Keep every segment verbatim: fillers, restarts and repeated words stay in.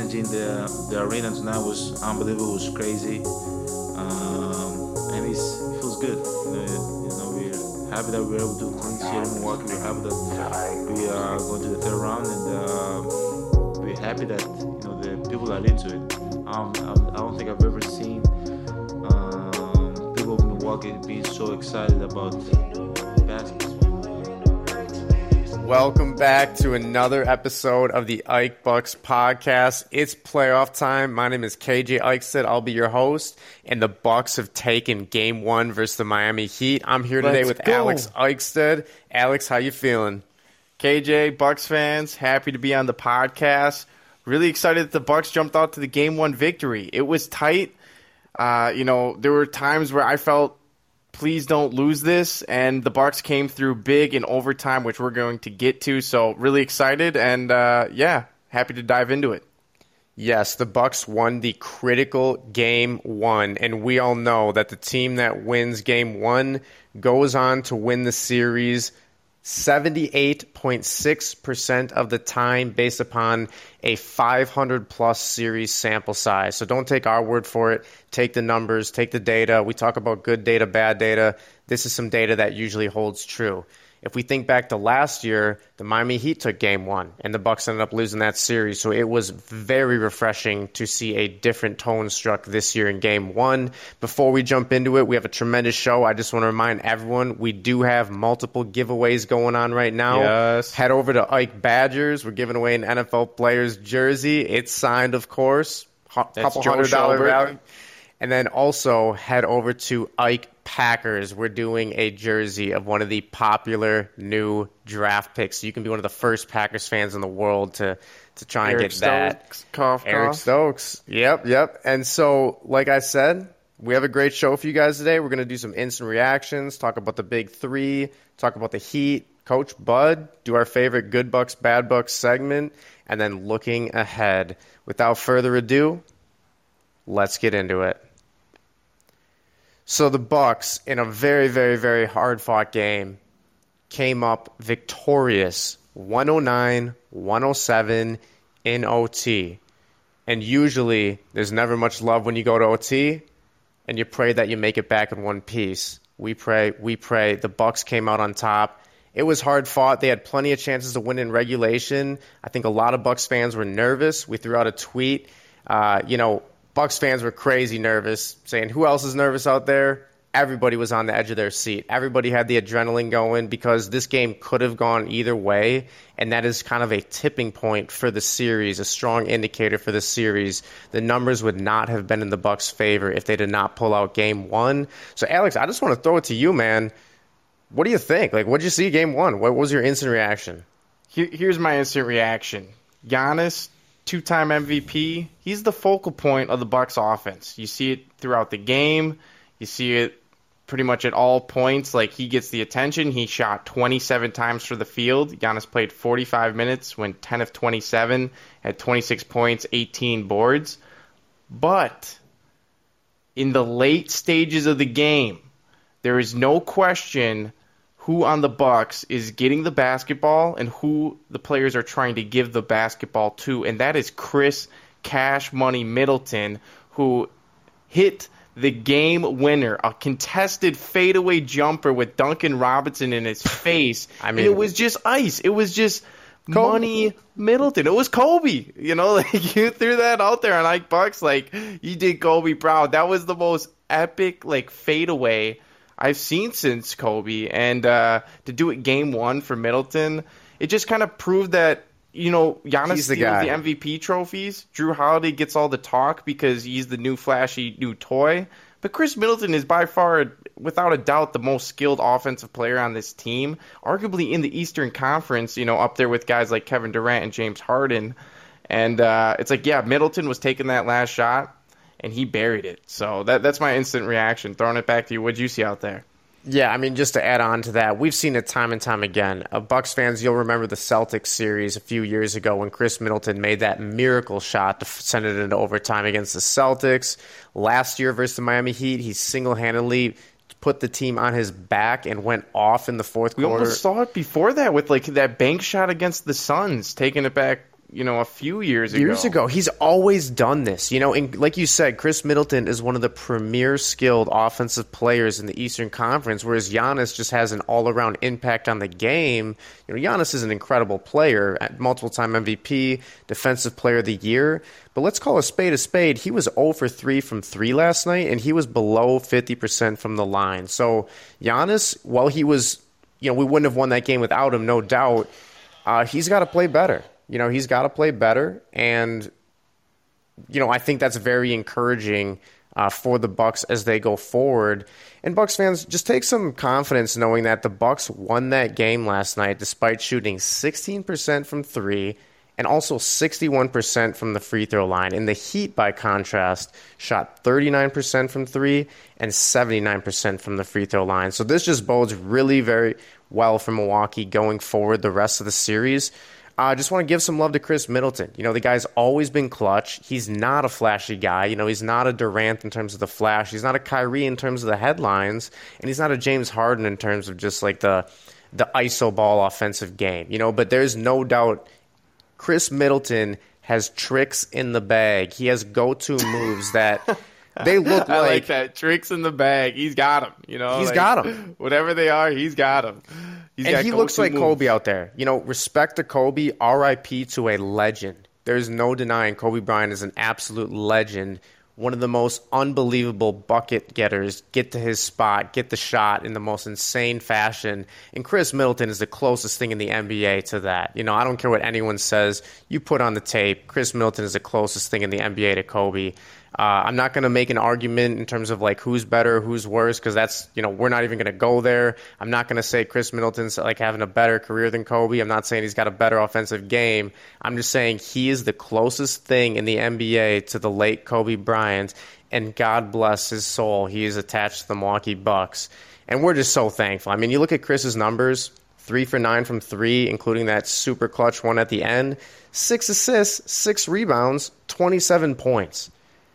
energy in the the arena tonight was unbelievable. It was crazy, um, and it's, it feels good. You know, you know, we're happy that we're able to clinch here in Milwaukee. We're happy that we are going to the third round, and uh, we're happy that you know the people are into it. Um, I, I don't think I've ever seen um, people of Milwaukee be so excited about basketball. Welcome back to another episode of the Ike Bucks podcast. It's playoff time. My name is K J Eichstead. I'll be your host, and the Bucks have taken Game One versus the Miami Heat. I'm here today Let's with go. Alex Eichstead. Alex, how you feeling? K J, Bucks fans, happy to be on the podcast. Really excited that the Bucks jumped out to the Game One victory. It was tight. Uh, you know, there were times where I felt, please don't lose this, and the Bucks came through big in overtime, which we're going to get to. So really excited, and uh, yeah, happy to dive into it. Yes, the Bucks won the critical Game One, and we all know that the team that wins Game One goes on to win the series seventy-eight point six percent of the time based upon a five hundred plus series sample size. So don't take our word for it. Take the numbers, take the data. We talk about good data, bad data. This is some data that usually holds true. If we think back to last year, the Miami Heat took Game One, and the Bucks ended up losing that series. So it was very refreshing to see a different tone struck this year in Game One. Before we jump into it, we have a tremendous show. I just want to remind everyone we do have multiple giveaways going on right now. Yes. Head over to Ike Badgers. We're giving away an N F L player's jersey. It's signed, of course. H- couple Joe hundred dollar Schobert. value. And then also head over to Ike Packers. We're doing a jersey of one of the popular new draft picks. So you can be one of the first Packers fans in the world to, to try and Eric get that. Stokes, cough, Eric cough. Stokes. Yep, yep. And so, like I said, we have a great show for you guys today. We're going to do some instant reactions, talk about the big three, talk about the Heat, Coach Bud, do our favorite Good Bucks, Bad Bucks segment, and then looking ahead. Without further ado, let's get into it. So the Bucks, in a very, very, very hard-fought game, came up victorious, one oh nine one oh seven in O T. And usually, there's never much love when you go to O T, and you pray that you make it back in one piece. We pray, we pray. The Bucks came out on top. It was hard-fought. They had plenty of chances to win in regulation. I think a lot of Bucks fans were nervous. We threw out a tweet. Uh, you know, Bucks fans were crazy nervous, saying, who else is nervous out there? Everybody was on the edge of their seat. Everybody had the adrenaline going because this game could have gone either way, and that is kind of a tipping point for the series, a strong indicator for the series. The numbers would not have been in the Bucks' favor if they did not pull out Game One. So, Alex, I just want to throw it to you, man. What do you think? Like, what did you see Game One? What was your instant reaction? Here, here's my instant reaction. Giannis, two-time M V P, he's the focal point of the Bucks offense. You see it throughout the game. You see it pretty much at all points. Like, he gets the attention. He shot twenty-seven times for the field. Giannis played forty-five minutes, went ten of twenty-seven, had twenty-six points, eighteen boards. But in the late stages of the game, there is no question who on the Bucks is getting the basketball and who the players are trying to give the basketball to, and that is Chris Cash Money Middleton, who hit the game winner, a contested fadeaway jumper with Duncan Robinson in his face. I mean, and it was just ice. It was just Kobe. Money Middleton. It was Kobe. You know, like, you threw that out there on Ike Bucks, like, you did Kobe proud. That was the most epic, like, fadeaway I've seen since Kobe, and uh, to do it Game One for Middleton, it just kind of proved that, you know, Giannis He's the steals guy. the M V P trophies. Drew Holiday gets all the talk because he's the new flashy new toy. But Chris Middleton is by far, without a doubt, the most skilled offensive player on this team, arguably in the Eastern Conference, you know, up there with guys like Kevin Durant and James Harden. And uh, it's like, yeah, Middleton was taking that last shot, and he buried it. So that that's my instant reaction. Throwing it back to you. What'd you see out there? Yeah, I mean, just to add on to that, we've seen it time and time again. Uh, Bucks fans, you'll remember the Celtics series a few years ago when Chris Middleton made that miracle shot to f- send it into overtime against the Celtics. Last year versus the Miami Heat, he single-handedly put the team on his back and went off in the fourth We quarter. almost saw it before that with like that bank shot against the Suns, taking it back you know, a few years ago. Years ago. He's always done this. You know, and like you said, Chris Middleton is one of the premier skilled offensive players in the Eastern Conference, whereas Giannis just has an all-around impact on the game. You know, Giannis is an incredible player, multiple-time M V P, Defensive Player of the Year. But let's call a spade a spade. He was zero for three from three last night, and he was below fifty percent from the line. So Giannis, while he was, you know, we wouldn't have won that game without him, no doubt, uh, he's got to play better. You know, he's got to play better, and, you know, I think that's very encouraging uh, for the Bucks as they go forward. And Bucks fans, just take some confidence knowing that the Bucks won that game last night despite shooting sixteen percent from three and also sixty-one percent from the free throw line. And the Heat, by contrast, shot thirty-nine percent from three and seventy-nine percent from the free throw line. So this just bodes really very well for Milwaukee going forward the rest of the series. I uh, just want to give some love to Chris Middleton. You know, the guy's always been clutch. He's not a flashy guy. You know, he's not a Durant in terms of the flash. He's not a Kyrie in terms of the headlines. And he's not a James Harden in terms of just like the the iso ball offensive game. You know, but there's no doubt Chris Middleton has tricks in the bag. He has go-to moves that they look I like, like that. Tricks in the bag. He's got them. You know, He's like, got them. Whatever they are, he's got them. He's and got he looks like moves. Kobe out there. You know, respect to Kobe, R I P to a legend. There's no denying Kobe Bryant is an absolute legend. One of the most unbelievable bucket getters, get to his spot, get the shot in the most insane fashion. And Chris Middleton is the closest thing in the N B A to that. You know, I don't care what anyone says. You put on the tape, Chris Middleton is the closest thing in the N B A to Kobe. Uh, I'm not going to make an argument in terms of like who's better, who's worse, because that's, you know, we're not even going to go there. I'm not going to say Chris Middleton's like having a better career than Kobe. I'm not saying he's got a better offensive game. I'm just saying he is the closest thing in the N B A to the late Kobe Bryant, and God bless his soul, he is attached to the Milwaukee Bucks. And we're just so thankful. I mean, you look at Chris's numbers, three for nine from three, including that super clutch one at the end, six assists, six rebounds, twenty-seven points.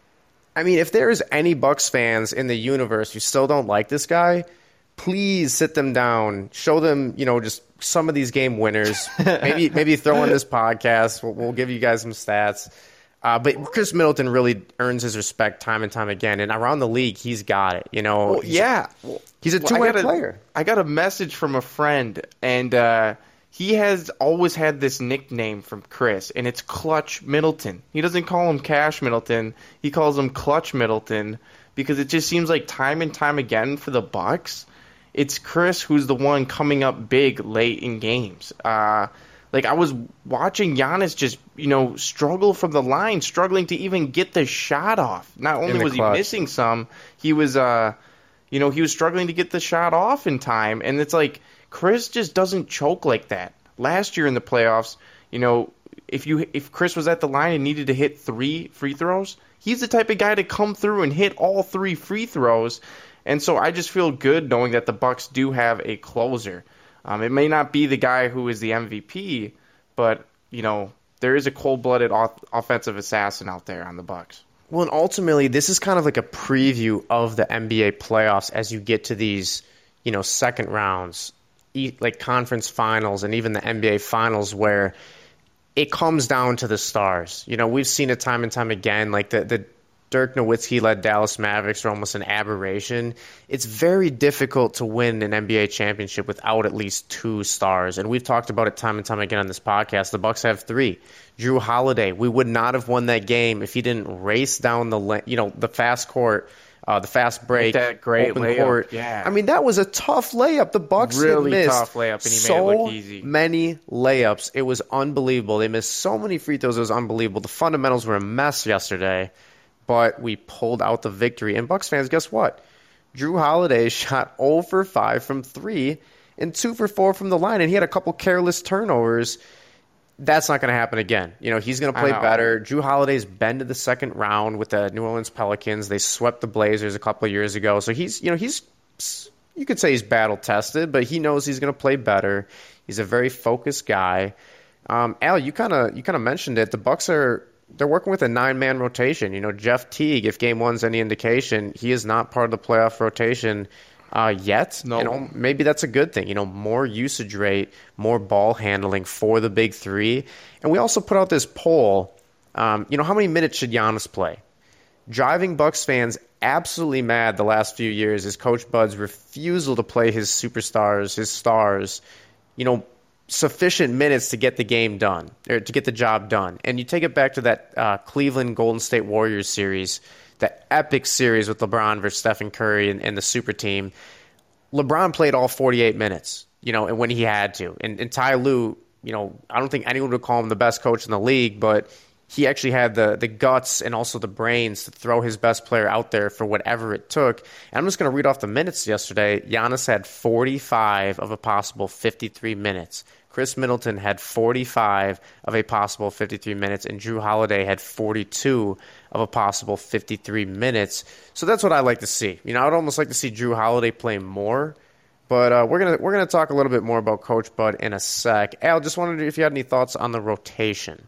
I mean, if there is any Bucks fans in the universe who still don't like this guy, please sit them down, show them, you know, just some of these game winners. maybe maybe throw in this podcast. We'll, we'll give you guys some stats. Uh, but Chris Middleton really earns his respect time and time again, and around the league, he's got it. You know, Well, he's, yeah. he's a Well, two-way I got a- player. I got a message from a friend, and uh, he has always had this nickname from Chris, and it's Clutch Middleton. He doesn't call him Cash Middleton. He calls him Clutch Middleton because it just seems like time and time again for the Bucks, it's Chris who's the one coming up big late in games. Uh, like, I was watching Giannis just, you know, struggle from the line, struggling to even get the shot off. Not only the was clutch. he missing some, he was, uh, you know, he was struggling to get the shot off in time. And it's like, Chris just doesn't choke like that. Last year in the playoffs, you know, if you if Chris was at the line and needed to hit three free throws, he's the type of guy to come through and hit all three free throws. And so I just feel good knowing that the Bucks do have a closer. Um, it may not be the guy who is the M V P, but, you know, there is a cold-blooded off- offensive assassin out there on the Bucks. Well, and ultimately, this is kind of like a preview of the N B A playoffs as you get to these, you know, second rounds, e- like conference finals and even the N B A finals, where it comes down to the stars. You know, we've seen it time and time again, like the, the Dirk Nowitzki-led Dallas Mavericks are almost an aberration. It's very difficult to win an N B A championship without at least two stars, and we've talked about it time and time again on this podcast. The Bucks have three. Drew Holiday, we would not have won that game if he didn't race down the la- you know the fast court, uh, the fast break, Make that great open layup, court. yeah. I mean, that was a tough layup. The Bucks Really had missed tough layup, and he made it so look easy. many layups. It was unbelievable. They missed so many free throws. It was unbelievable. The fundamentals were a mess yesterday, but we pulled out the victory. And Bucks fans, guess what? Drew Holiday shot zero for five from three and two for four from the line, and he had a couple careless turnovers. That's not going to happen again. You know, he's going to play better. Drew Holiday's been to the second round with the New Orleans Pelicans. They swept the Blazers a couple of years ago. So he's, you know, he's, you could say he's battle tested, but he knows he's going to play better. He's a very focused guy. Um, Al, you kind of, you kind of mentioned it. The Bucks are, they're working with a nine-man rotation. You know, Jeff Teague, if game one's any indication, he is not part of the playoff rotation uh, yet. No. You know, maybe that's a good thing. You know, more usage rate, more ball handling for the big three. And we also put out this poll. Um, you know, how many minutes should Giannis play? Driving Bucks fans absolutely mad the last few years is Coach Bud's refusal to play his superstars, his stars, you know, sufficient minutes to get the game done, or to get the job done. And you take it back to that uh, Cleveland Golden State Warriors series, that epic series with LeBron versus Stephen Curry and, and the super team. LeBron played all forty-eight minutes, you know, and when he had to. And, and Ty Lue, you know, I don't think anyone would call him the best coach in the league, but he actually had the the guts and also the brains to throw his best player out there for whatever it took. And I'm just going to read off the minutes yesterday. Giannis had forty-five of a possible fifty-three minutes. Chris Middleton had forty-five of a possible fifty-three minutes, and Drew Holiday had forty-two of a possible fifty-three minutes. So that's what I like to see. You know, I'd almost like to see Drew Holiday play more. But uh, we're gonna we're gonna talk a little bit more about Coach Bud in a sec. Al, just wondered if you had any thoughts on the rotation.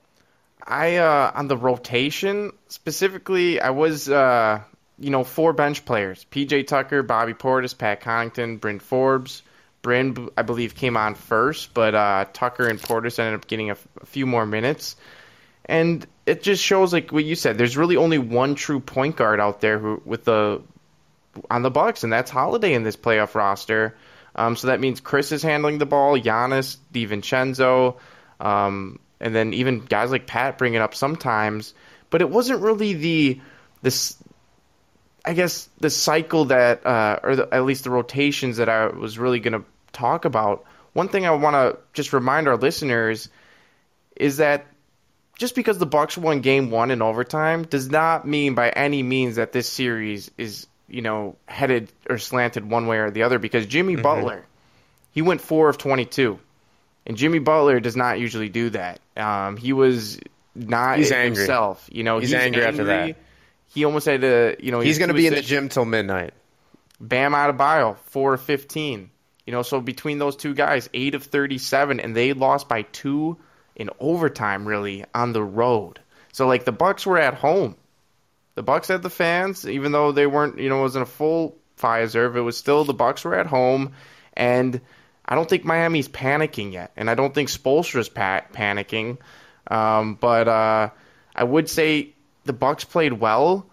I uh, on the rotation specifically, I was uh, you know four bench players: P J Tucker, Bobby Portis, Pat Connaughton, Bryn Forbes. Bryn, I believe, came on first, but uh, Tucker and Portis ended up getting a, f- a few more minutes, and it just shows, like what you said, there's really only one true point guard out there who with the on the Bucks, and that's Holiday in this playoff roster. Um, so that means Chris is handling the ball, Giannis, DiVincenzo. Um, And then even guys like Pat bring it up sometimes, but it wasn't really the this, I guess the cycle that, uh, or the, at least the rotations that I was really going to talk about. One thing I want to just remind our listeners is that just because the Bucks won Game One in overtime does not mean by any means that this series is, you know, headed or slanted one way or the other. Because Jimmy mm-hmm. Butler, he went four of twenty-two. And Jimmy Butler does not usually do that. Um, he was not he's angry. himself. You know, he's, he's angry, angry after that. He almost had to, you know, he's going to be in the gym till midnight. Bam Adebayo, four of fifteen. You know, so between those two guys, eight of thirty-seven, and they lost by two in overtime, really, on the road. So, like, the Bucks were at home. The Bucks had the fans, even though they weren't, you know, it wasn't a full Fiserv. It was still the Bucks were at home, and I don't think Miami's panicking yet, and I don't think Spoelstra's pa- panicking. Um, but uh, I would say the Bucks played well,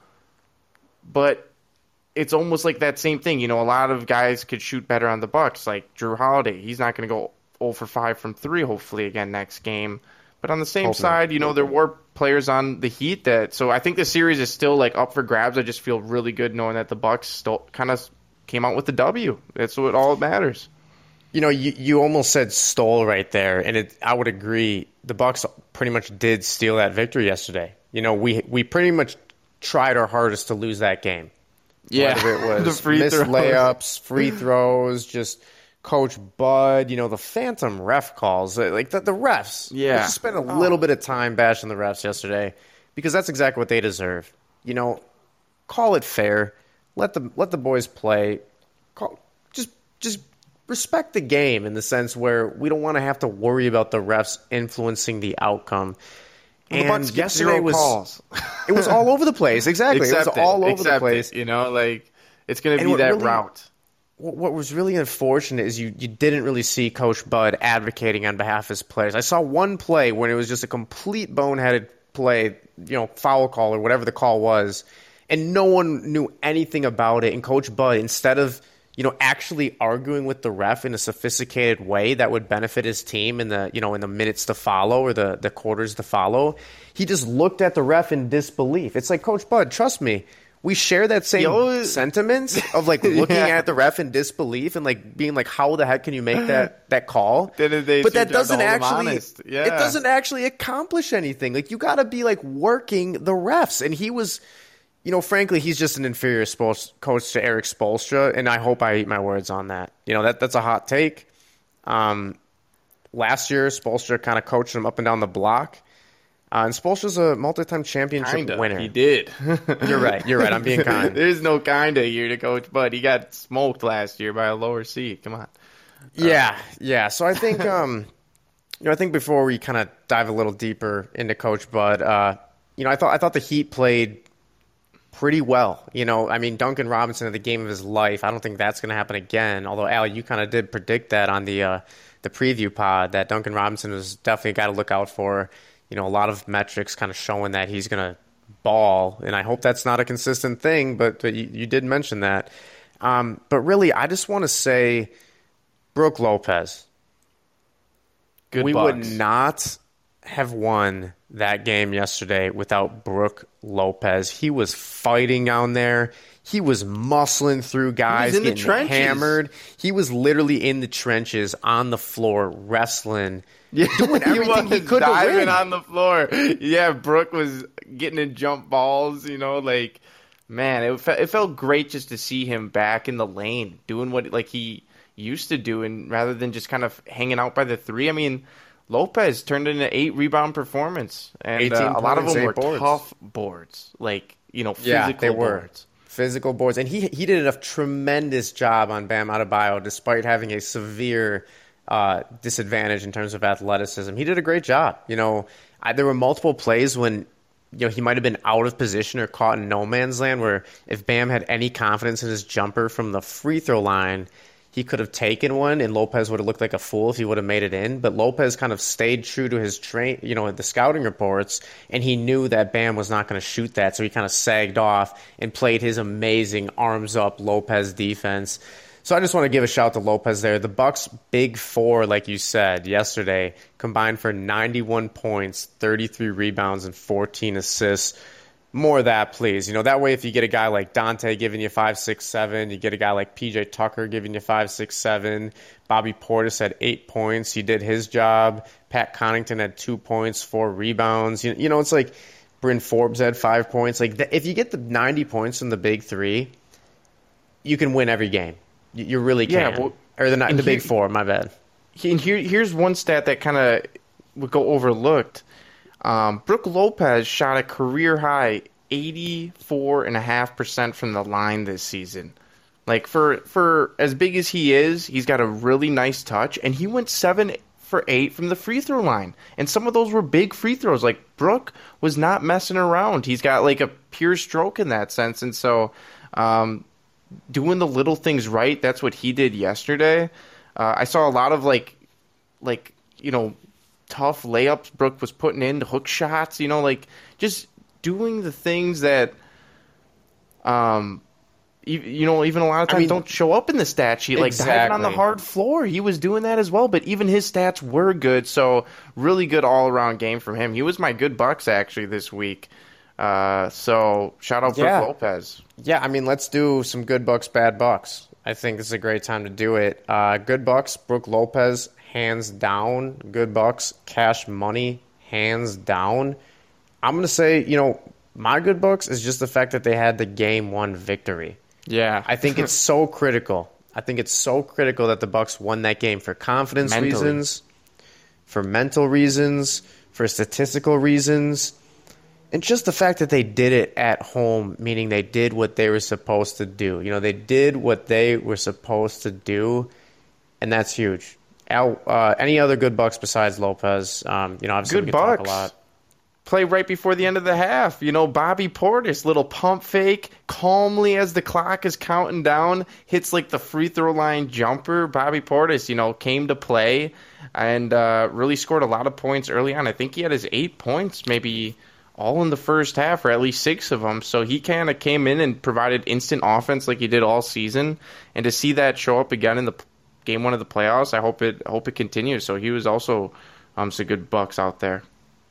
but it's almost like that same thing. You know, a lot of guys could shoot better on the Bucks, like Drew Holiday. He's not going to go zero for five from three, hopefully, again next game. But on the same hopefully. side, you know, there were players on the Heat that. So I think the series is still like up for grabs. I just feel really good knowing that the Bucks still kind of came out with the W. That's what all matters. You know, you, you almost said stole right there, and it, I would agree. The Bucks pretty much did steal that victory yesterday. You know, we we pretty much tried our hardest to lose that game. Yeah, whether it was the free missed throws. layups, free throws, just Coach Bud. You know, the phantom ref calls, like the, the refs. Yeah, we just spent a little bit of time bashing the refs yesterday because that's exactly what they deserve. You know, call it fair. Let the let the boys play. Call, just just. Respect the game in the sense where we don't want to have to worry about the refs influencing the outcome. Well, and the yesterday was calls. It was all over the place. Exactly, Accept it was all it. over Accept the place. It, you know, like it's going to be that really, route. What was really unfortunate is you, you didn't really see Coach Bud advocating on behalf of his players. I saw one play when it was just a complete boneheaded play, you know, foul call or whatever the call was, and no one knew anything about it. And Coach Bud, instead of you know, actually arguing with the ref in a sophisticated way that would benefit his team in the, you know, in the minutes to follow or the, the quarters to follow, he just looked at the ref in disbelief. It's like, Coach Bud, trust me, we share that same Yo. sentiment of like looking yeah. at the ref in disbelief and like being like, how the heck can you make that, that call? They, they but that doesn't actually, yeah. it doesn't actually accomplish anything. Like you got to be like working the refs, and he was. You know, frankly, he's just an inferior coach to Eric Spoelstra, and I hope I eat my words on that. You know, that that's a hot take. Um, last year, Spoelstra kind of coached him up and down the block. Uh, and Spoelstra's a multi-time championship kinda. winner. He did. You're right. You're right. I'm being kind. There's no kinda here to Coach Bud. He got smoked last year by a lower seed. Come on. Yeah, uh, yeah. So I think, um, you know, I think before we kind of dive a little deeper into Coach Bud, uh, you know, I thought I thought the Heat played pretty well. You know, I mean, Duncan Robinson had the game of his life. I don't think that's going to happen again. Although, Al, you kind of did predict that on the uh, the preview pod, that Duncan Robinson was definitely a guy to look out for. You know, a lot of metrics kind of showing that he's going to ball, and I hope that's not a consistent thing, but, but you, you did mention that. Um, but really, I just want to say, Brook Lopez, Good we Bucks. would not have won that game yesterday without Brook Lopez. He was fighting down there. He was muscling through guys, in the getting trenches. hammered. He was literally in the trenches on the floor wrestling, Yeah, doing everything he, was could to diving win. on the floor. Yeah, Brook was getting in jump balls. You know, like man, it fe- it felt great just to see him back in the lane, doing what like he used to do, and rather than just kind of hanging out by the three. I mean, Lopez turned in an eight rebound performance, and uh, a lot of points, them eight were boards. tough boards, like you know, Yeah, physical they were. boards. Physical boards. And he he did a tremendous job on Bam Adebayo despite having a severe uh, disadvantage in terms of athleticism. He did a great job. You know, I, there were multiple plays when you know he might have been out of position or caught in no man's land where if Bam had any confidence in his jumper from the free throw line, he could have taken one, and Lopez would have looked like a fool if he would have made it in. But Lopez kind of stayed true to his train, you know, the scouting reports, and he knew that Bam was not going to shoot that, so he kind of sagged off and played his amazing arms up Lopez defense. So I just want to give a shout to Lopez there. The Bucks' big four, like you said yesterday, combined for ninety-one points, thirty-three rebounds, and fourteen assists. More of that, please. You know, that way if you get a guy like Dante giving you five, six, seven, you get a guy like P J Tucker giving you five, six, seven. Bobby Portis had eight points. He did his job. Pat Connaughton had two points, four rebounds. You, you know, it's like Bryn Forbes had five points. Like, the, if you get the ninety points from the big three, you can win every game. You, you really can. Yeah, well, or the, the and big here- four, my bad. And here, here's one stat that kind of would go overlooked. Um, Brook Lopez shot a career high eighty-four point five percent from the line this season. Like, for, for as big as he is, he's got a really nice touch, and he went seven for eight from the free throw line. And some of those were big free throws. Like, Brook was not messing around. He's got, like, a pure stroke in that sense. And so, um, doing the little things right, that's what he did yesterday. Uh, I saw a lot of, like, like you know, tough layups Brook was putting in, hook shots, you know, like, just doing the things that, um, you, you know, even a lot of times I mean, don't show up in the stat sheet. Like, diving on the exactly. hard floor, he was doing that as well, but even his stats were good, so really good all-around game from him. He was my good Bucks, actually, this week. Uh, so, shout out Yeah. Brook Lopez. Yeah, I mean, let's do some good Bucks, bad Bucks. I think this is a great time to do it. Uh, good Bucks, Brook Lopez, hands down. Good Bucks, Cash Money, hands down. I'm going to say, you know, my good Bucks is just the fact that they had the game one victory. Yeah. I think it's so critical. I think it's so critical that the Bucks won that game for confidence Mentally. reasons, for mental reasons, for statistical reasons. And just the fact that they did it at home, meaning they did what they were supposed to do. You know, they did what they were supposed to do, and that's huge. Al, uh, any other good Bucks besides Lopez? Um, you know, obviously Good we could talk a Bucks. lot. Play right before the end of the half. You know, Bobby Portis, little pump fake, calmly as the clock is counting down, hits like the free throw line jumper. Bobby Portis, you know, came to play and uh, really scored a lot of points early on. I think he had his eight points, maybe all in the first half, or at least six of them. So he kind of came in and provided instant offense like he did all season. And to see that show up again in the game one of the playoffs, I hope it I hope it continues. So he was also um, some good Bucks out there.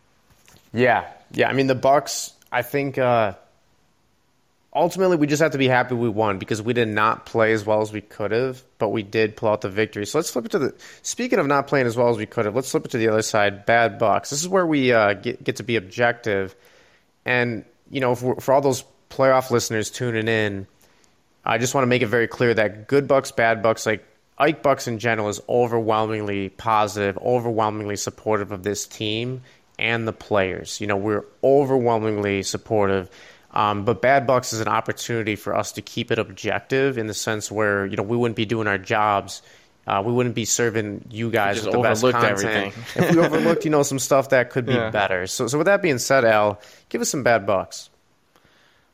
Yeah, yeah. I mean, the Bucks. I think uh, ultimately we just have to be happy we won because we did not play as well as we could have, but we did pull out the victory. So let's flip it to the. Speaking of not playing as well as we could have, let's flip it to the other side. Bad Bucks. This is where we uh, get get to be objective, and you know, for, for all those playoff listeners tuning in, I just want to make it very clear that good Bucks, bad Bucks, like Ike Bucks in general, is overwhelmingly positive, overwhelmingly supportive of this team and the players. You know, we're overwhelmingly supportive. Um, but Bad Bucks is an opportunity for us to keep it objective in the sense where, you know, we wouldn't be doing our jobs. Uh, we wouldn't be serving you guys just with the best overlooked content everything. if we overlooked, you know, some stuff that could be Yeah. better. So, so with that being said, Al, give us some Bad Bucks.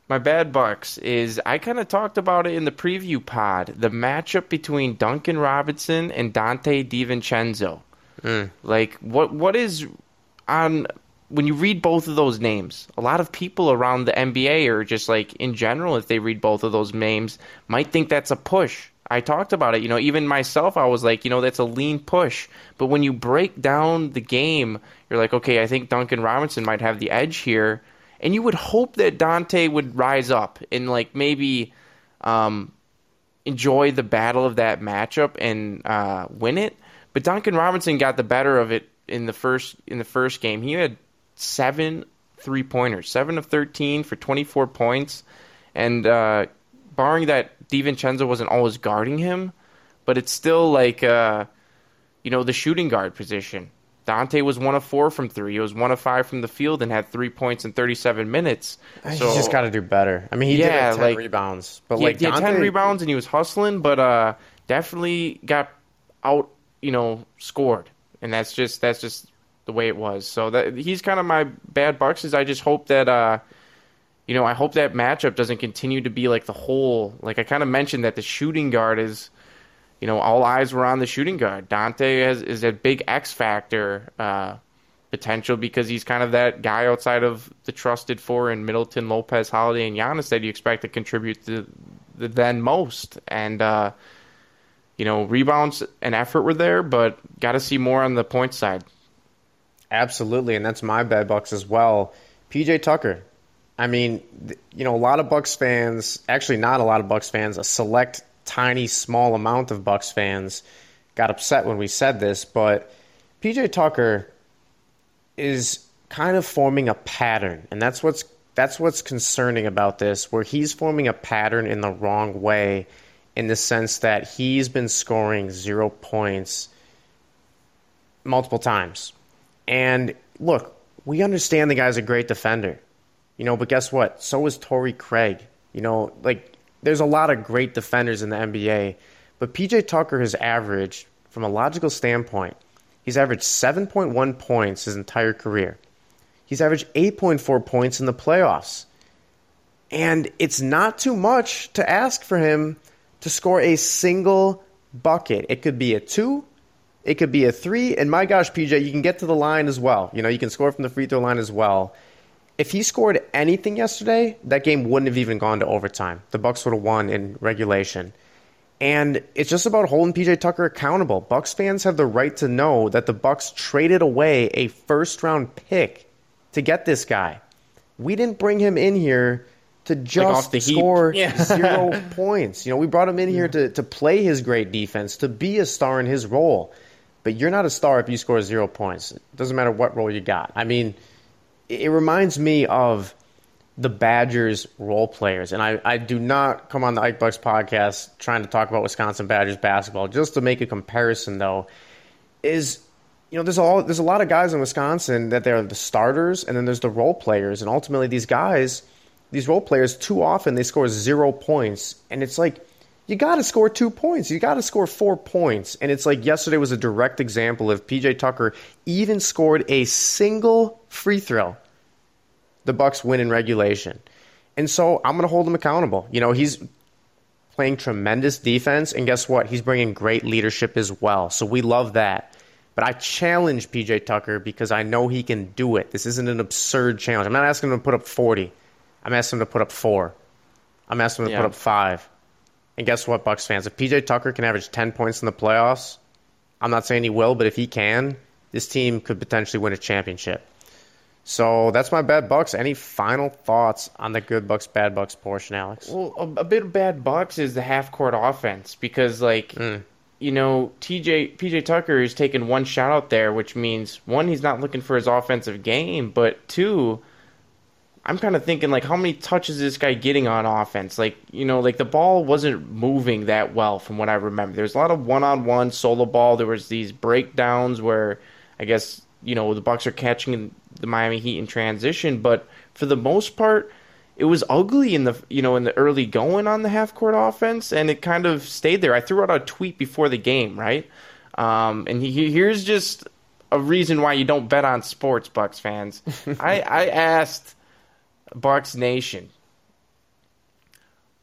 My bad Bucks is I kind of talked about it in the preview pod. The matchup between Duncan Robinson and Dante DiVincenzo. Mm. Like what what is on when you read both of those names? A lot of people around the N B A or just like in general, if they read both of those names, might think that's a push. I talked about it. You know, even myself, I was like, you know, that's a lean push. But when you break down the game, you're like, okay, I think Duncan Robinson might have the edge here. And you would hope that Dante would rise up and like maybe um, enjoy the battle of that matchup and uh, win it. But Duncan Robinson got the better of it in the first in the first game. He had seven three pointers, seven of thirteen for twenty-four points, and uh, barring that DiVincenzo wasn't always guarding him, but it's still like uh, you know the shooting guard position. Dante was one of four from three. He was one of five from the field and had three points in thirty-seven minutes. He's so, just got to do better. I mean, he yeah, did like ten like, rebounds, but he, like he had Dante, ten rebounds and he was hustling, but uh, definitely got out, you know, scored, and that's just that's just the way it was. So that he's kind of my bad Bucks. Is I just hope that uh, you know, I hope that matchup doesn't continue to be like the whole. Like I kind of mentioned that the shooting guard is. You know, all eyes were on the shooting guard. Dante has, is a big X factor uh, potential because he's kind of that guy outside of the trusted four in Middleton, Lopez, Holiday, and Giannis that you expect to contribute to the then most. And, uh, you know, rebounds and effort were there, but got to see more on the point side. Absolutely, and that's my bad Bucks as well. P J Tucker. I mean, you know, a lot of Bucks fans, actually not a lot of Bucks fans, a select tiny, small amount of Bucks fans got upset when we said this, but P J Tucker is kind of forming a pattern, and that's what's that's what's concerning about this, where he's forming a pattern in the wrong way, in the sense that he's been scoring zero points multiple times. And look, we understand the guy's a great defender, you know, but guess what? So is Torrey Craig. You know, like, there's a lot of great defenders in the N B A, but P J Tucker has averaged, from a logical standpoint, he's averaged seven point one points his entire career. He's averaged eight point four points in the playoffs. And it's not too much to ask for him to score a single bucket. It could be a two, it could be a three, and my gosh, P J, you can get to the line as well. You know, you can score from the free throw line as well. If he scored anything yesterday, that game wouldn't have even gone to overtime. The Bucks would have won in regulation. And it's just about holding P J Tucker accountable. Bucks fans have the right to know that the Bucks traded away a first-round pick to get this guy. We didn't bring him in here to just like score yeah. zero points. You know, we brought him in here to, to play his great defense, to be a star in his role. But you're not a star if you score zero points. It doesn't matter what role you got. I mean, it reminds me of the Badgers role players. And I, I do not come on the Ike Bucks podcast trying to talk about Wisconsin Badgers basketball. Just to make a comparison, though, is, you know, there's, all, there's a lot of guys in Wisconsin that they're the starters, and then there's the role players. And ultimately, these guys, these role players, too often they score zero points. And it's like, you got to score two points. You got to score four points. And it's like yesterday was a direct example of P J Tucker even scored a single free throw. The Bucks win in regulation. And so I'm going to hold him accountable. You know, he's playing tremendous defense, and guess what? He's bringing great leadership as well. So we love that. But I challenge P J Tucker because I know he can do it. This isn't an absurd challenge. I'm not asking him to put up forty. I'm asking him to put up four. I'm asking him to yeah. put up five. And guess what, Bucks fans? If P J Tucker can average ten points in the playoffs, I'm not saying he will, but if he can, this team could potentially win a championship. So that's my bad Bucks. Any final thoughts on the good Bucks, bad Bucks portion, Alex? Well, a, a bit of bad Bucks is the half-court offense because, like, mm. you know, T J P J Tucker is taking one shot out there, which means, one, he's not looking for his offensive game, but two, I'm kind of thinking, like, how many touches is this guy getting on offense? Like, you know, like, the ball wasn't moving that well from what I remember. There's a lot of one-on-one solo ball. There was these breakdowns where, I guess, you know, the Bucks are catching the Miami Heat in transition, but for the most part, it was ugly in the, you know, in the early going on the half-court offense, and it kind of stayed there. I threw out a tweet before the game, right? Um, and he, here's just a reason why you don't bet on sports, Bucks fans. I, I asked Bucks Nation,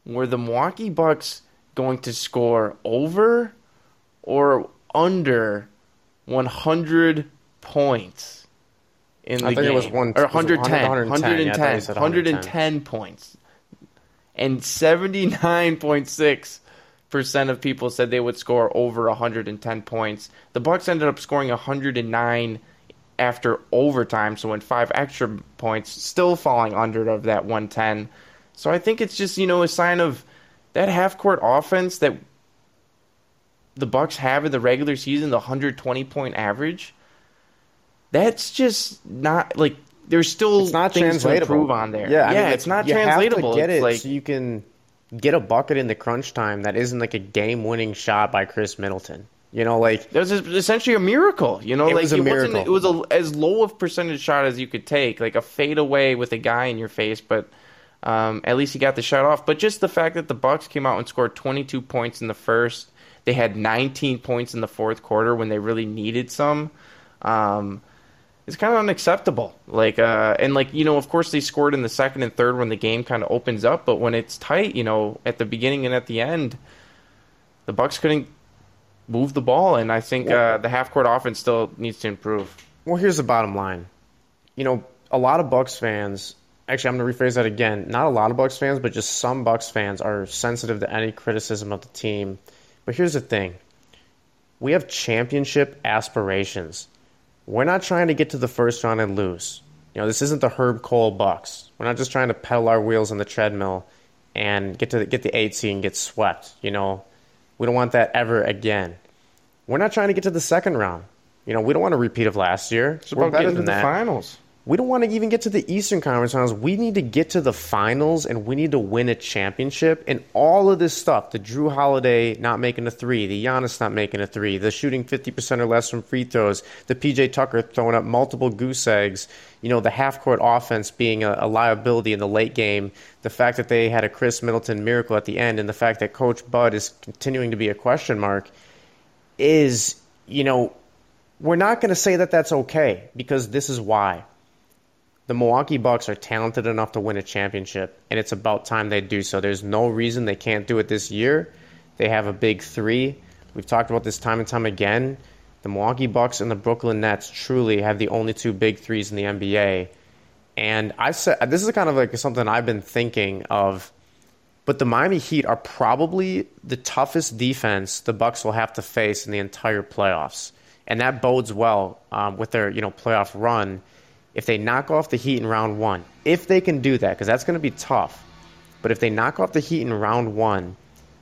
were the Milwaukee Bucks going to score over or under one hundred points in the I think game? it was one or was it one ten, one ten, yeah, I thought you said one hundred ten points. And seventy-nine point six percent of people said they would score over one hundred ten points. The Bucks ended up scoring one hundred nine after overtime, so went five extra points, still falling under of that one ten. So I think it's just, you know, a sign of that half-court offense that the Bucks have in the regular season, the one hundred twenty point average. That's just not, like, there's still It's not things to translatable. improve on there. Yeah, I yeah mean, it's not you translatable. Have to get It's it like, so you can get a bucket in the crunch time that isn't like a game-winning shot by Chris Middleton. You know, like that was essentially a miracle. You know, It like was a it miracle. wasn't. It was a, as low of percentage shot as you could take, like a fadeaway with a guy in your face. But um, at least he got the shot off. But just the fact that the Bucks came out and scored twenty-two points in the first, they had nineteen points in the fourth quarter when they really needed some. Um, it's kind of unacceptable. Like, uh, and like you know, of course they scored in the second and third when the game kind of opens up. But when it's tight, you know, at the beginning and at the end, the Bucks couldn't move the ball, and I think uh, the half-court offense still needs to improve. Well, here's the bottom line. You know, a lot of Bucks fans, actually, I'm going to rephrase that again. Not a lot of Bucks fans, but just some Bucks fans are sensitive to any criticism of the team. But here's the thing. We have championship aspirations. We're not trying to get to the first round and lose. You know, this isn't the Herb Cole Bucks. We're not just trying to pedal our wheels on the treadmill and get to the, get the eight seed and get swept. You know, we don't want that ever again. We're not trying to get to the second round. You know, we don't want a repeat of last year. It's We're about better getting to than the that. finals. We don't want to even get to the Eastern Conference Finals. We need to get to the finals, and we need to win a championship. And all of this stuff, the Drew Holiday not making a three, the Giannis not making a three, the shooting fifty percent or less from free throws, the P J Tucker throwing up multiple goose eggs, you know, the half-court offense being a, a liability in the late game, the fact that they had a Chris Middleton miracle at the end, and the fact that Coach Bud is continuing to be a question mark is, you know, we're not going to say that that's okay, because this is why. The Milwaukee Bucks are talented enough to win a championship, and it's about time they do so. There's no reason they can't do it this year. They have a big three. We've talked about this time and time again. The Milwaukee Bucks and the Brooklyn Nets truly have the only two big threes in the N B A. And I said this is kind of like something I've been thinking of. But the Miami Heat are probably the toughest defense the Bucks will have to face in the entire playoffs, and that bodes well um, with their you know playoff run. If they knock off the Heat in round one, if they can do that, because that's going to be tough. But if they knock off the Heat in round one,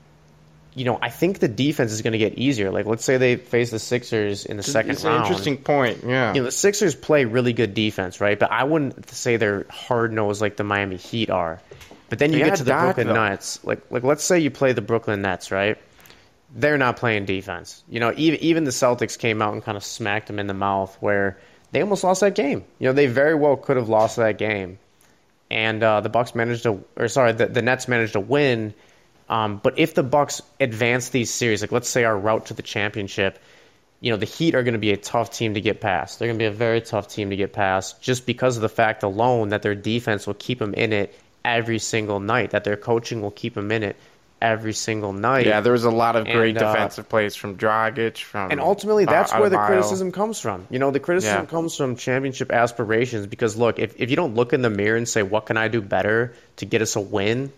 you know, I think the defense is going to get easier. Like, let's say they face the Sixers in the second it's round. an interesting point, yeah. You know, the Sixers play really good defense, right? But I wouldn't say they're hard-nosed like the Miami Heat are. But then you They get got to the Doc, Brooklyn though. Nets. Like, like, let's say you play the Brooklyn Nets, right? They're not playing defense. You know, even even the Celtics came out and kind of smacked them in the mouth where they almost lost that game. You know, they very well could have lost that game. And uh, the Bucks managed to, or sorry, the, the Nets managed to win. Um, but if the Bucks advance these series, like let's say our route to the championship, you know, the Heat are going to be a tough team to get past. They're going to be a very tough team to get past just because of the fact alone that their defense will keep them in it every single night, that their coaching will keep them in it every single night. Yeah, there was a lot of great And, uh, defensive plays from Dragic, from And ultimately, that's uh, where the Adebayo. criticism comes from. You know, the criticism Yeah. comes from championship aspirations because, look, if, if you don't look in the mirror and say, what can I do better to get us a win?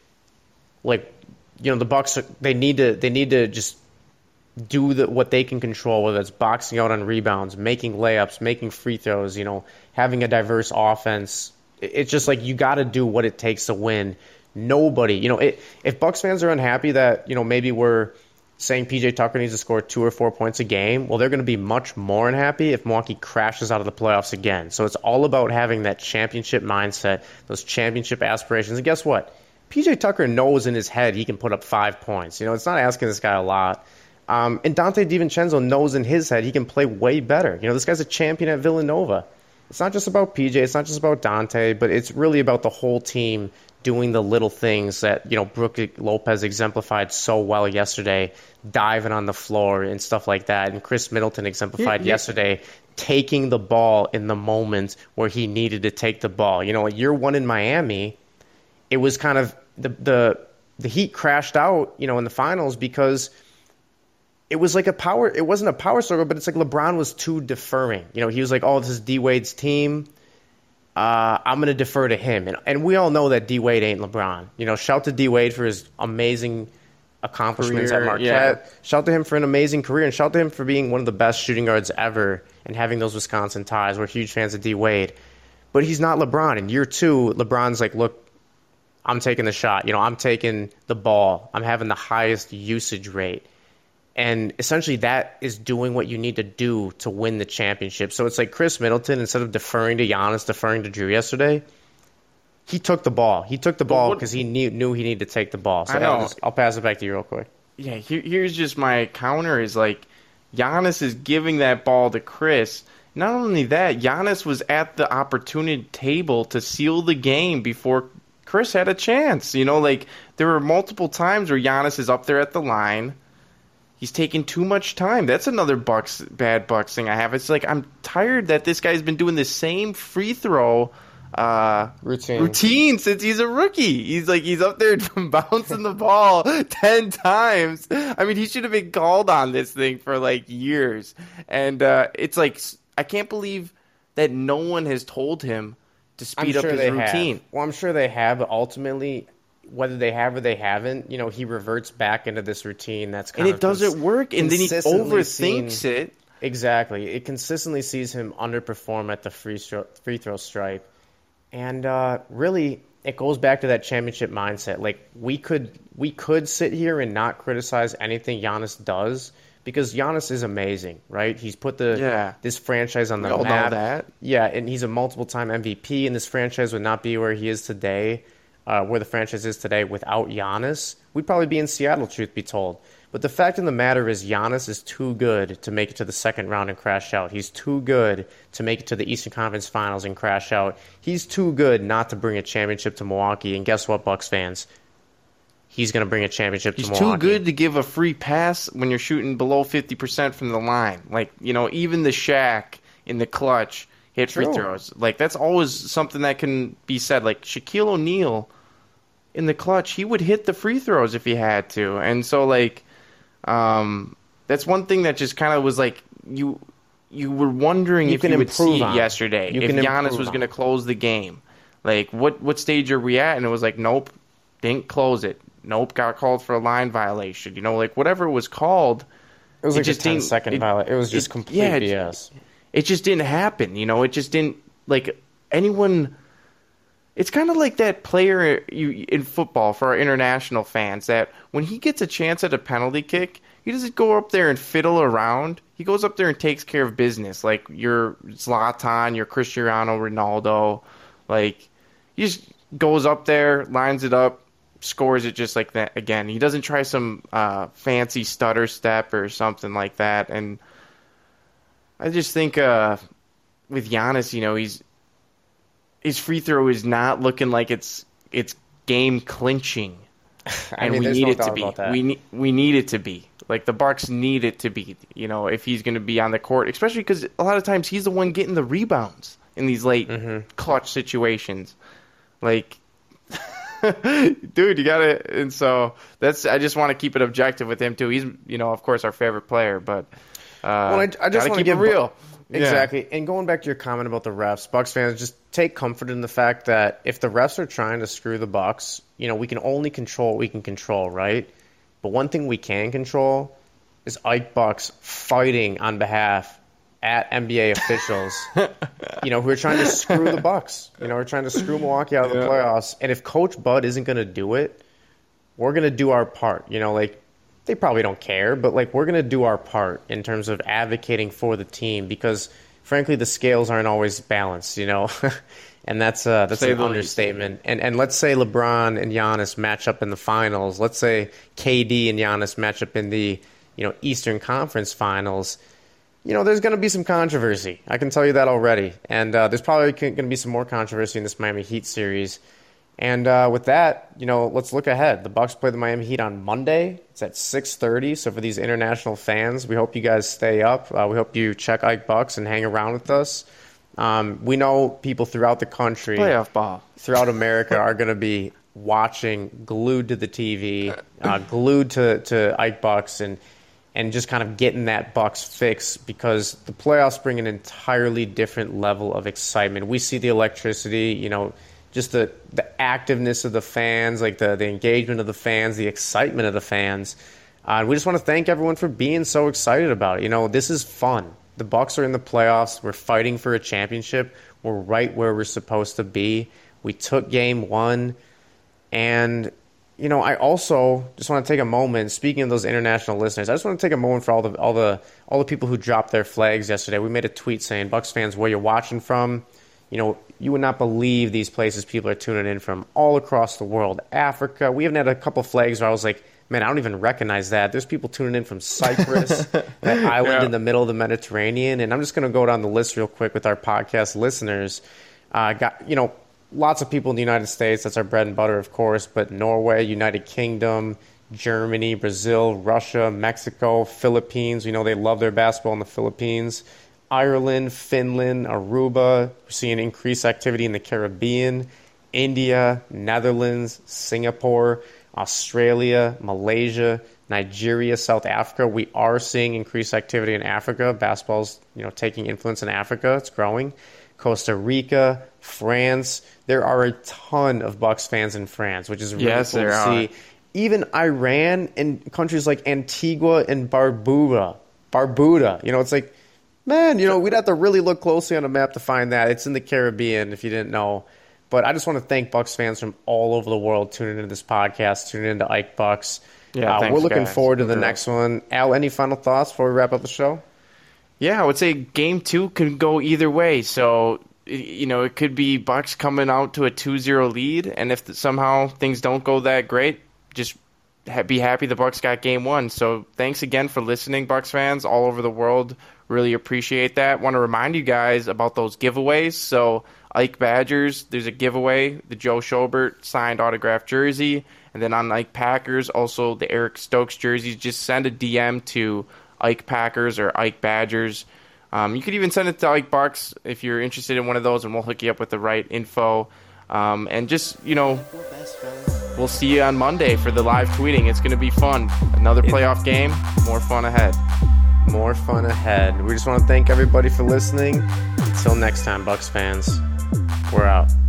Like, you know, the Bucks, they need to they need to just do the, what they can control, whether it's boxing out on rebounds, making layups, making free throws, you know, having a diverse offense. It- It's just like you got to do what it takes to win. Nobody, you know, it, if Bucks fans are unhappy that, you know, maybe we're saying P J Tucker needs to score two or four points a game, well, they're going to be much more unhappy if Milwaukee crashes out of the playoffs again. So it's all about having that championship mindset, those championship aspirations. And guess what? P J Tucker knows in his head he can put up five points. You know, it's not asking this guy a lot. Um, and Dante DiVincenzo knows in his head he can play way better. You know, this guy's a champion at Villanova. It's not just about P J, it's not just about Dante, but it's really about the whole team doing the little things that, you know, Brook Lopez exemplified so well yesterday, diving on the floor and stuff like that. And Chris Middleton exemplified Yeah, yeah. yesterday, taking the ball in the moment where he needed to take the ball. You know, year one in Miami, it was kind of the the the Heat crashed out, you know, in the finals because it was like a power. It wasn't a power struggle, but it's like LeBron was too deferring. You know, he was like, "Oh, this is D Wade's team. Uh, I'm going to defer to him." And and we all know that D Wade ain't LeBron. You know, shout to D Wade for his amazing accomplishments Career, at Marquette. yeah. Shout to him for an amazing career, and shout to him for being one of the best shooting guards ever and having those Wisconsin ties. We're huge fans of D Wade, but he's not LeBron. In year two, LeBron's like, "Look, I'm taking the shot. You know, I'm taking the ball. I'm having the highest usage rate." And essentially that is doing what you need to do to win the championship. So it's like Chris Middleton, instead of deferring to Giannis, deferring to Drew yesterday, he took the ball. He took the ball because he knew, knew he needed to take the ball. So I know. I'll, just, I'll pass it back to you real quick. Yeah, here, here's just my counter is like Giannis is giving that ball to Chris. Not only that, Giannis was at the opportunity table to seal the game before Chris had a chance. You know, like there were multiple times where Giannis is up there at the line. He's taking too much time. That's another Bucks bad Bucks thing I have. It's like I'm tired that this guy's been doing the same free throw uh, routine routine since he's a rookie. He's like he's up there bouncing the ball ten times. I mean, he should have been called on this thing for like years. And uh, it's like I can't believe that no one has told him to speed I'm up sure his they routine. Have. Well, I'm sure they have, but ultimately, whether they have or they haven't, you know, he reverts back into this routine that's kind and of it doesn't cons- work, and then he consistently overthinks seen, it. Exactly. It consistently sees him underperform at the free, stro- free throw stripe. And uh, really, it goes back to that championship mindset. Like, we could we could sit here and not criticize anything Giannis does, because Giannis is amazing, right? He's put the Yeah. this franchise on the We all know map. that. Yeah, and he's a multiple-time M V P, and this franchise would not be where he is today, uh, where the franchise is today without Giannis. We'd probably be in Seattle, truth be told. But the fact of the matter is Giannis is too good to make it to the second round and crash out. He's too good to make it to the Eastern Conference Finals and crash out. He's too good not to bring a championship to Milwaukee. And guess what, Bucks fans? He's going to bring a championship He's to Milwaukee. too good to give a free pass when you're shooting below fifty percent from the line. Like, you know, even the Shaq in the clutch hit free True. throws. Like, that's always something that can be said. Like, Shaquille O'Neal in the clutch, he would hit the free throws if he had to. And so, like, um, that's one thing that just kind of was like, you you were wondering You if can you would improve see it on it. yesterday. You if can Giannis improve was on going to it. close the game. Like, what, what stage are we at? And it was like, nope, didn't close it. Nope, got called for a line violation. You know, like, whatever it was called. It was It like just a ten didn't- second it- violation. It was just it- complete yeah, it- B S. It just didn't happen. You know, it just didn't, like, anyone. It's kind of like that player you, in football for our international fans that when he gets a chance at a penalty kick, he doesn't go up there and fiddle around. He goes up there and takes care of business. Like your Zlatan, your Cristiano Ronaldo. Like, he just goes up there, lines it up, scores it just like that again. He doesn't try some uh, fancy stutter step or something like that. And I just think uh, with Giannis, you know, he's his free throw is not looking like it's it's game clinching, I and mean, we there's need no it to doubt be. about that. We need we need it to be. Like the Bucks need it to be. You know, if he's going to be on the court, especially because a lot of times he's the one getting the rebounds in these late Mm-hmm. clutch situations. Like, dude, you gotta. And so that's. I just want to keep it objective with him too. He's, you know, of course, our favorite player, but uh, Well, I, I just gotta want to keep give it real. Yeah. Exactly. And going back to your comment about the refs, Bucks fans, just take comfort in the fact that if the refs are trying to screw the Bucks, you know, we can only control what we can control, right? But one thing we can control is Ike Bucks fighting on behalf at N B A officials, you know, who are trying to screw the Bucks. You know, we're trying to screw Milwaukee out of the Yeah. playoffs. And if Coach Bud isn't going to do it, we're going to do our part. You know, like, they probably don't care, but, like, we're going to do our part in terms of advocating for the team because, frankly, the scales aren't always balanced, you know? And that's uh, that's Say an the least. understatement. And and let's say LeBron and Giannis match up in the finals. Let's say K D and Giannis match up in the, you know, Eastern Conference Finals. You know, there's going to be some controversy. I can tell you that already. And uh, there's probably going to be some more controversy in this Miami Heat series. And uh, with that, you know, let's look ahead. The Bucks play the Miami Heat on Monday. It's at six thirty. So for these international fans, we hope you guys stay up. Uh, we hope you check Ike Bucks and hang around with us. Um, we know people throughout the country, Playoff ball. throughout America, are going to be watching, glued to the T V, uh, glued to, to Ike Bucks, and and just kind of getting that Bucks fix, because the playoffs bring an entirely different level of excitement. We see the electricity, you know, just the, the activeness of the fans, like the, the engagement of the fans, the excitement of the fans. Uh, we just want to thank everyone for being so excited about it. You know, this is fun. The Bucks are in the playoffs. We're fighting for a championship. We're right where we're supposed to be. We took game one. And, you know, I also just want to take a moment, speaking of those international listeners, I just want to take a moment for all the all the all the people who dropped their flags yesterday. We made a tweet saying, Bucks fans, where you're watching from, you know, you would not believe these places people are tuning in from all across the world. Africa. We even had a couple flags where I was like, man, I don't even recognize that. There's people tuning in from Cyprus, that island yeah. in the middle of the Mediterranean. And I'm just going to go down the list real quick with our podcast listeners. Uh, got, you know, lots of people in the United States. That's our bread and butter, of course. But Norway, United Kingdom, Germany, Brazil, Russia, Mexico, Philippines. We know they love their basketball in the Philippines. Ireland, Finland, Aruba. We're seeing increased activity in the Caribbean. India, Netherlands, Singapore, Australia, Malaysia, Nigeria, South Africa. We are seeing increased activity in Africa. Basketball's, you know, taking influence in Africa. It's growing. Costa Rica, France. There are a ton of Bucks fans in France, which is really yes, cool to are. see. Even Iran and countries like Antigua and Barbuda. Barbuda. You know, it's like, man, you know, we'd have to really look closely on a map to find that. It's in the Caribbean, if you didn't know. But I just want to thank Bucks fans from all over the world tuning into this podcast, tuning into Ike Bucks. Yeah, uh, thanks, we're looking guys. forward to the Yeah. next one. Al, any final thoughts before we wrap up the show? Yeah, I would say game two could go either way. So, you know, it could be Bucks coming out to a two zero lead, and if somehow things don't go that great, just ha- be happy the Bucks got game one. So thanks again for listening, Bucks fans all over the world. Really appreciate that. Want to remind you guys about those giveaways. So Ike Badgers, there's a giveaway, the Joe Schobert signed autographed jersey. And then on Ike Packers, also the Eric Stokes jerseys. Just send a D M to Ike Packers or Ike Badgers. Um, you could even send it to Ike Bucks if you're interested in one of those, and we'll hook you up with the right info. Um, and just, you know, we'll see you on Monday for the live tweeting. It's going to be fun. Another playoff game, more fun ahead. More fun ahead. We just want to thank everybody for listening. Until next time, Bucks fans, we're out.